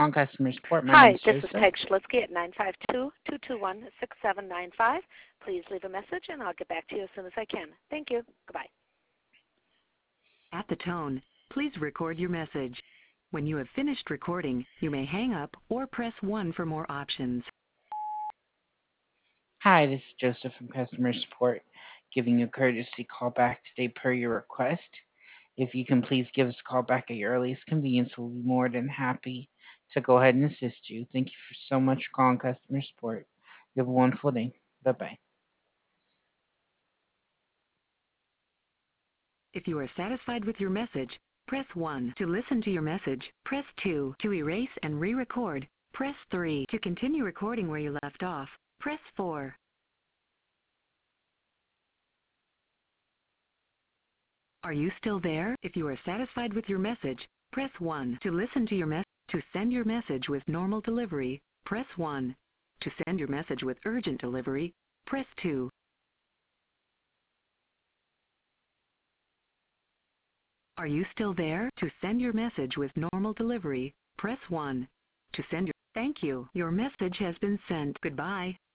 calling customer support. My name Hi, is this is Joseph. Peg Schlitzky at 952-221-6795. Please leave a message and I'll get back to you as soon as I can. Thank you. Goodbye. At the tone, please record your message. When you have finished recording, you may hang up or press 1 for more options. Hi, this is Joseph from customer support, giving you a courtesy call back today per your request. If you can please give us a call back at your earliest convenience, we'll be more than happy to go ahead and assist you. Thank you for so much for calling customer support. You have a wonderful day. Bye-bye. If you are satisfied with your message, press 1 to listen to your message. Press 2 to erase and re-record. Press 3 to continue recording where you left off. Press 4. Are you still there? If you are satisfied with your message, press 1 to listen to your message. To send your message with normal delivery, press 1. To send your message with urgent delivery, press 2. Are you still there? To send your message with normal delivery, press 1. To send your... Thank you. Your message has been sent. Goodbye.